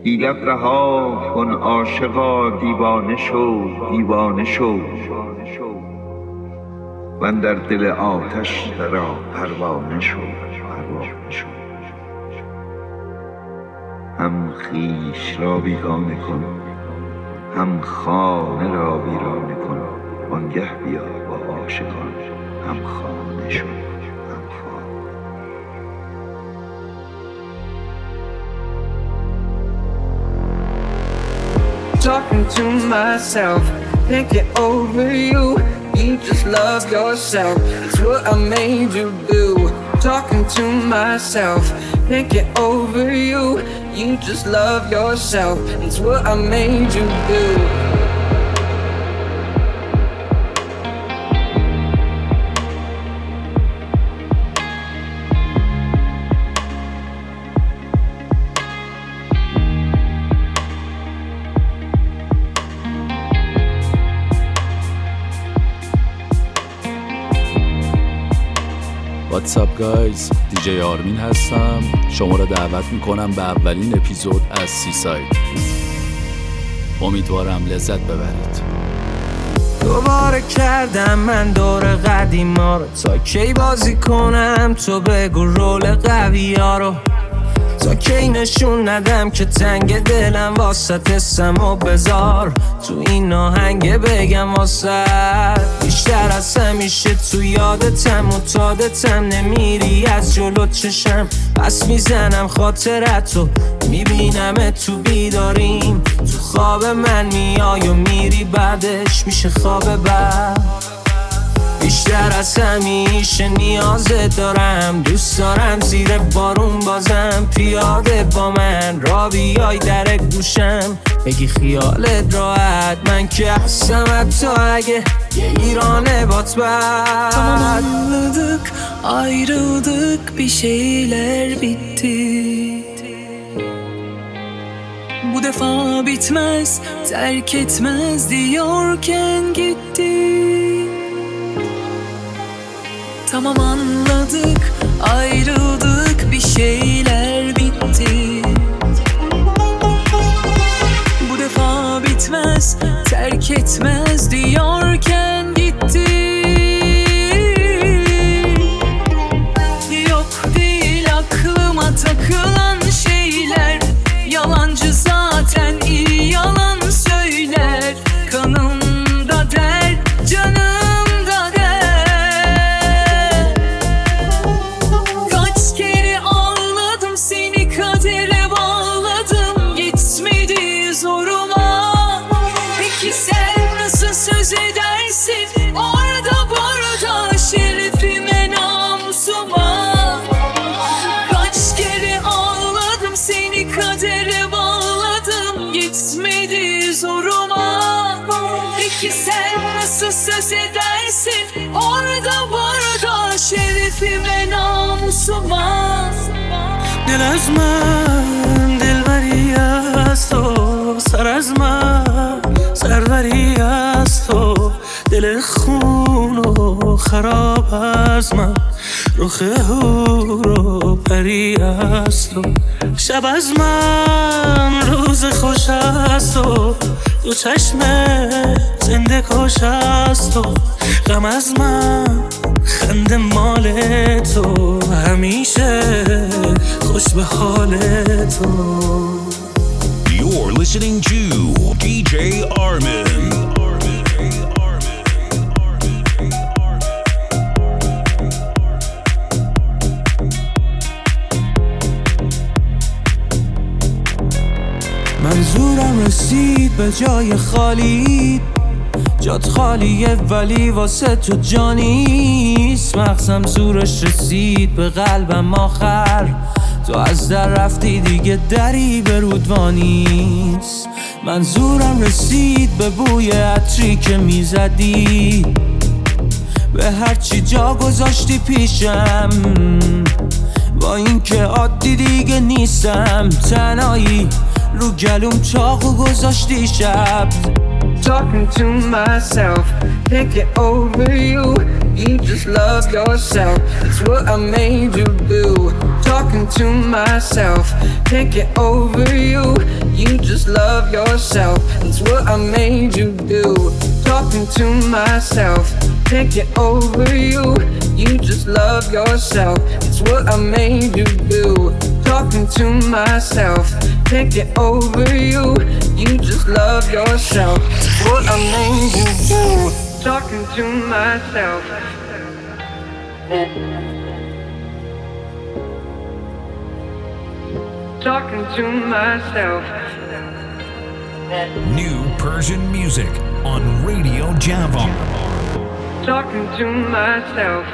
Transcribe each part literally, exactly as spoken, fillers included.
حیلت رها کن عاشقا، دیوانه شو دیوانه شو، و در دل آتش درآ پروانه شو پروانه شو. هم خویش را بیگانه کن، هم خانه را ویرانه کن، وانگه بیا با عاشقان هم خانه شو هم خانه. Talking to myself, thinking over you. You just love yourself, it's what I made you do. Talking to myself, thinking over you. You just love yourself, it's what I made you do. What's up guys، دیجی آرمین هستم. شما را دعوت میکنم به اولین اپیزود از سی ساید. امیدوارم لذت ببرید. دوباره کردم من دور قدیما رو، تا کی بازی کنم تو بگو رول قوی ها رو، تا کی نشون ندم که تنگ دلم واسط اسم و بذار تو این آهنگ بگم واسط. بیشتر از همیشه تو یادتم و تادتم، نمیری از جلو چشم پس میزنم خاطرتو، میبینم تو بیداریم، تو خواب من میای و میری بعدش میشه خواب بعد. بیشتر از همیشه نیازت دارم، دوست دارم زیر بارون بازم پیاده با من را بیای در گوشم، بگی خیالت راحت من که هستم حتی اگه یه ایرانه بات بد. Tamam anladık, ayrıldık, bir şeyler bitti. Bu defa bitmez, terk etmez diyorken gitti. Tamam anladık, ayrıldık, bir şeyler bitti. Bu defa bitmez, terk etmez diyorken gitti. Yok değil aklıma takılan şeyler, yalancı zaten iyi yalan söyler. Kanımda dert, canımda dert. Kaç kere ağladım, seni kadere bağladım, gitmedi zoruma. Peki sen nasıl söz edersin orada burada şerefime namusuma? Kaç kere ağladım, seni kadere bağladım, gitmedi zoruma. Peki sen nasıl söz edersin orada burada şerefime namusuma? دل از من دلبری از تو، سر از من سروری از تو، دل خون و خراب از من، رخ حور و پری از تو. شب از من روز خوش از تو، دو چشم زنده کش از تو، غم از من خنده مال تو، همیشه خوش به حال تو. You're listening to دی جی Armin. منظورم رسید به جای خالی، جات خالیه ولی واسه تو جانیست. مغزم زورش رسید به قلبم آخر، تو از در رفتی دیگه دری به رودوانیست. منظورم رسید به بوی عطری که میزدی، به هرچی جا گذاشتی پیشم، با این که عادی دیگه نیستم، تنهایی رو گلوم چاقو گذاشتی شب. Talking to myself, thinking over you. You just love love yourself. It's what I made you do. Talking to myself, can't get over you. You just love yourself. It's what I made you do. Talking to myself, can't get over you. You just love yourself. It's what I made you do. Talking to myself, can't get over you. You just love yourself. It's what I made you do. Talking to myself. Talking to myself. New Persian music on Radio Javon. Talking to myself.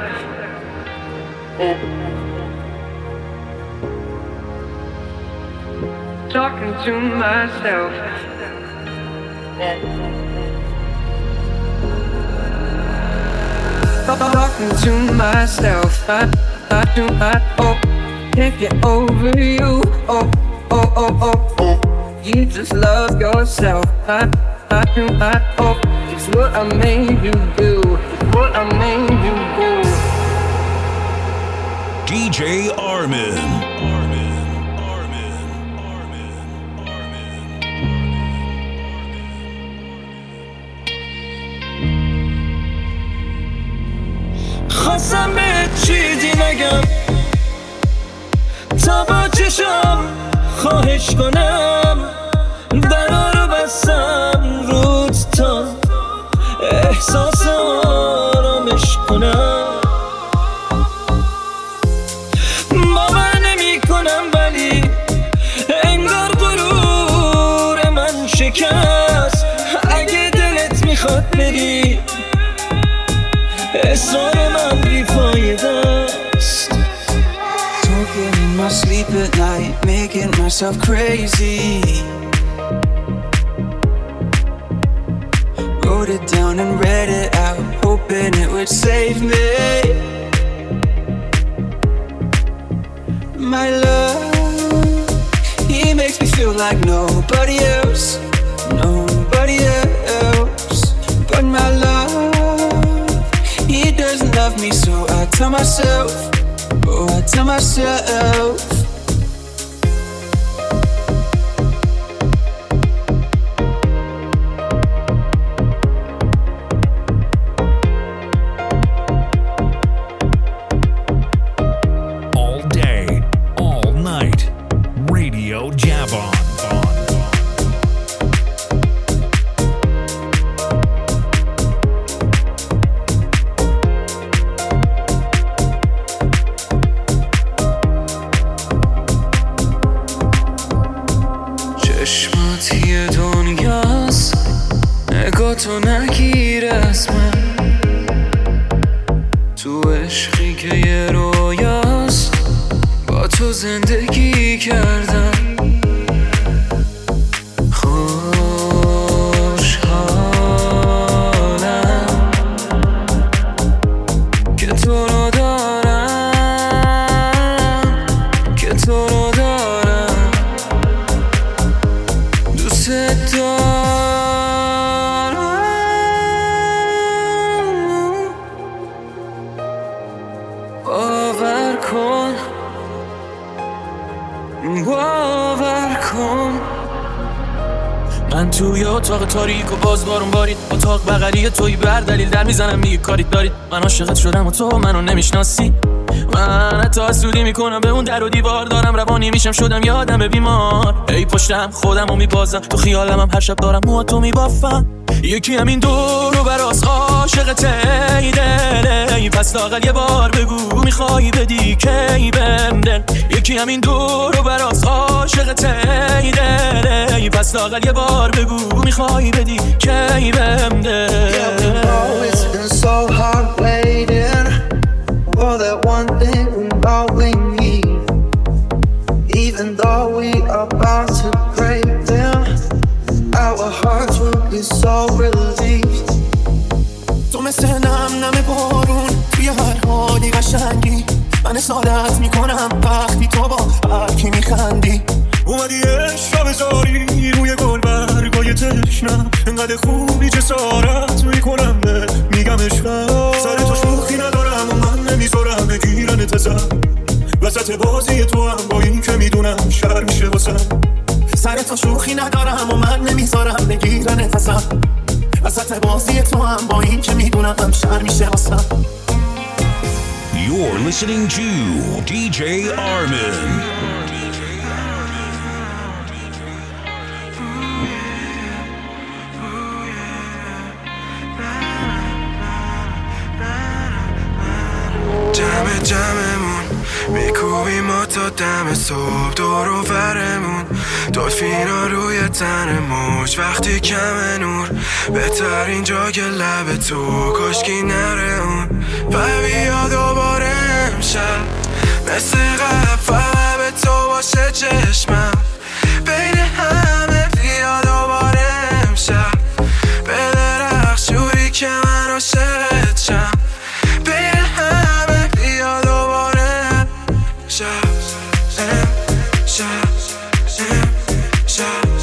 Talking to myself. Talking to myself. I, I do, I, oh, can't get over you. Oh, oh, oh, oh, oh. You just love yourself. I, I do, I, oh, it's what I made you do. It's what I made you do. D J Armin. خواستم به چیزی نگم تا با چشم خواهش کنم درا رو بستم رود تا احساس آرامش کنم باور نمی کنم ولی انگار غرور من شکست اگه دلت میخواد بری اصرار من بیفایده است Talking in my sleep at night, making myself crazy. Wrote it down and read it out, hoping it would save me. My love, he makes me feel like nobody else, nobody else. But my love, he doesn't love me, so I tell myself, oh, I tell myself. All day, all night, Radio Javon. تو نگیر از من تو عشقی که یه رویاست با تو زندگی کردم خوشحالم که تو رو دارم که تو رو دارم دوست دارم باور کن باور کن من توی اتاق تاریک و باز بارون بارید اتاق بغلی توی بر دلیل در میزنم میگه کاریت دارید من عاشقت شدم و تو منو نمیشناسی من حتی حسودی میکنم به اون در و دیوار دارم روانی میشم شدم یادم بیمار ای پشتم خودم رو میبازم تو خیالم هم هر شب دارم موها تو میبافم یکی همین دور رو براس عاشقته ای دل ای پس لااقل یه بار بگو میخوای بدی کی بهم دل یکی همین دور رو براس عاشقته ای دل ای پس لااقل یه بار بگو میخوای بدی کی بهم دل Yeah, we know it's been so hard waiting for that one thing we know we need. Even though we are about to break them, our hearts will be so relieved. تو مثل نم نم بارون توی هر حالی قشنگی من اصالت میکنم وقتی تو با هر کی میخندی اومدی عشق را بذاری روی گل برگای تشنم انقدر خوبی جسارت میکنم میگم عشقم سر تو شوخی ندارم و من بزن وسط بازی تو هم با این که میدونم شر میشه واسم سر تا شوخی ندارم و من نمیذارم بگیرن نفسم وسط بازی تو هم با این که میدونم شر میشه واسم. You're listening to دی جی Armin. جمع جمعمون میکوبیم ما تا دم صبح دور و برمون دلفینا روی تن موج وقتی کم نور بهترین جای لب تو کاشکی نره اون و بیا دوباره امشب مثل قبل فقط به تو باشه چشمم بین همه بیا دوباره امشب به درخش جوری که من عاشقت شم بین همه بیا دوباره شب شب شب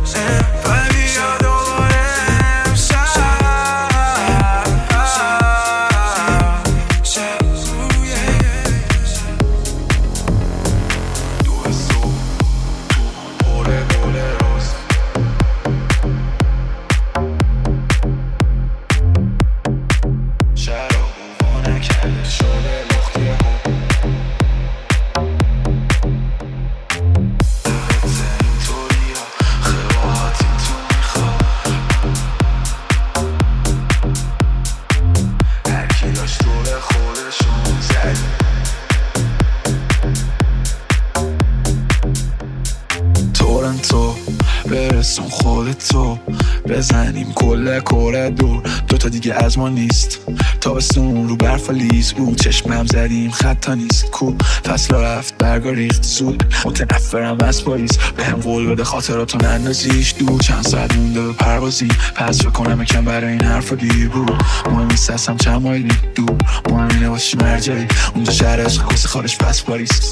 برسون خودتو بزنیم کل کره دور دوتا دیگه از ما نیست تابستون رو برف و لیز رو چشمم زدیم خطا نیست کو فصل رفت برگا ریخت زود متنفرم از پاییز به هم قول بده خاطراتو نندازیش دور چند ساعت مونده به پروازیم پس بکنم یکم برای این حرف و دیر بود مهم نیست هستم چند مایلی دور مهم اینه باشی مرجعی اونجا شهر عشق کسی خارش پس پاریس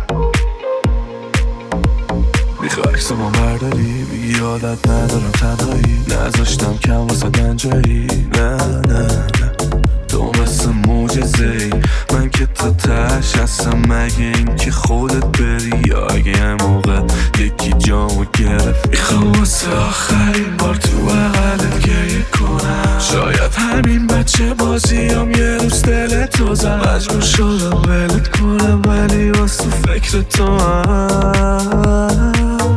میخوای عکس ما برداری بگی عادت ندارم تنهایی نذاشتم کم واسه دنجایی نه نه نه تو مثل معجزه‌ای من که تا تهش هستم مگه این که خودت بری یا اگه یه موقع یکی جامو گرفت میخوام واسه آخرین بار تو بغلت گریه کنم شاید همین بچه بازیام یه روز دلتو زد مجبور شدم ولت کنم ولی واسه فکر تو هم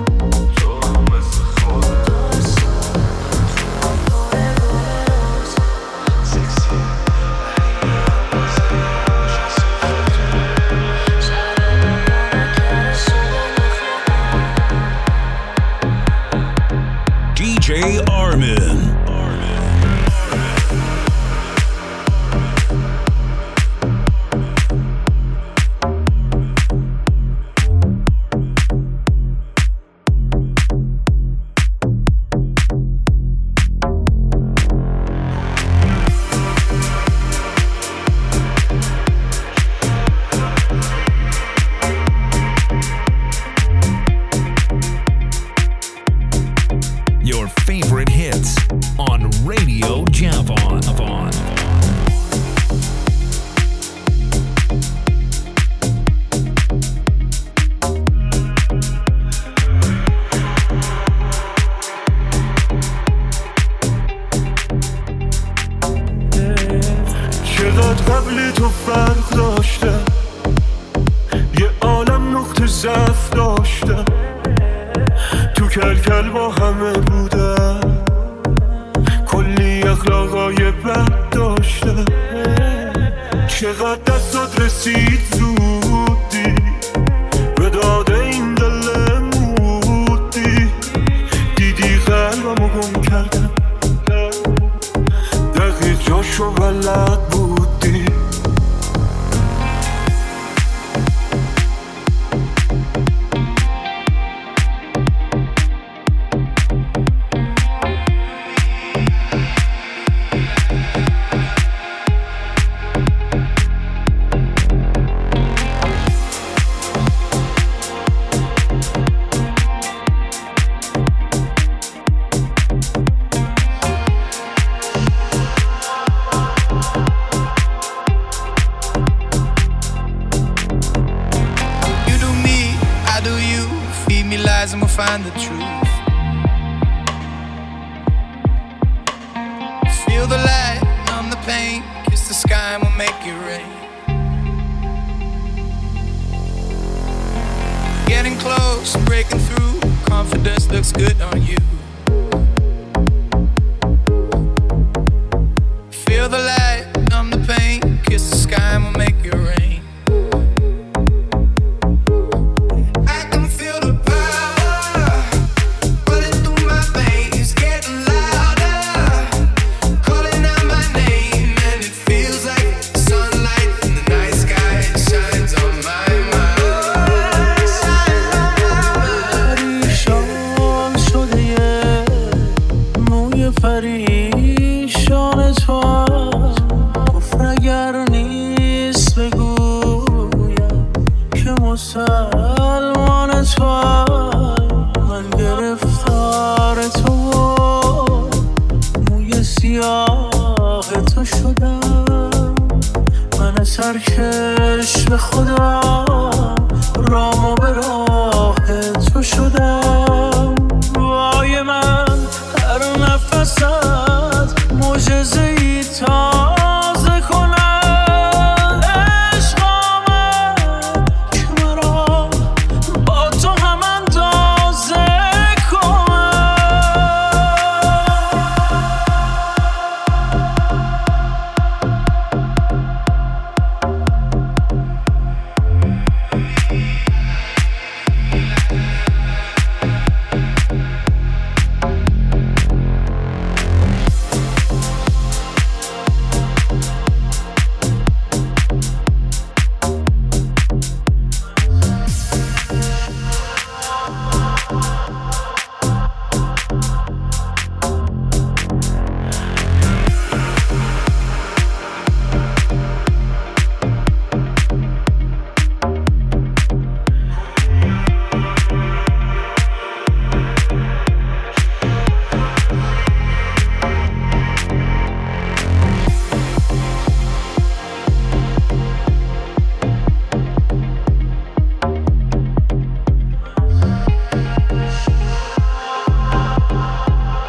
دی جی Armin. Your favorite hits on Radio Javon. چقدر قبل تو فرق داشته یه عالم نقطه ضعف داشته تو کلکل با همه بودم کلی اخلاقای بد داشته چقدر دستات رسید زودی به داد این دل مودی دیدی قلبمو گم کردم دقیق جاشو بلد بودی lies and we'll find the truth. Feel the light, numb the pain, kiss the sky and we'll make it rain. Getting close, breaking through, confidence looks good on you. Feel the light, numb the pain, kiss the sky and we'll make it rain. سرکش به خدا رامو به راه تو شدم. وای من هر نفست معجزه‌ای تازه کنم. عشق آمد که مرا با تو هم اندازه کنم.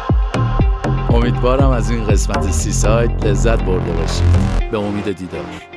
امیدوارم از این قسمت سی ساید لذت برده باشید. به امید دیدار.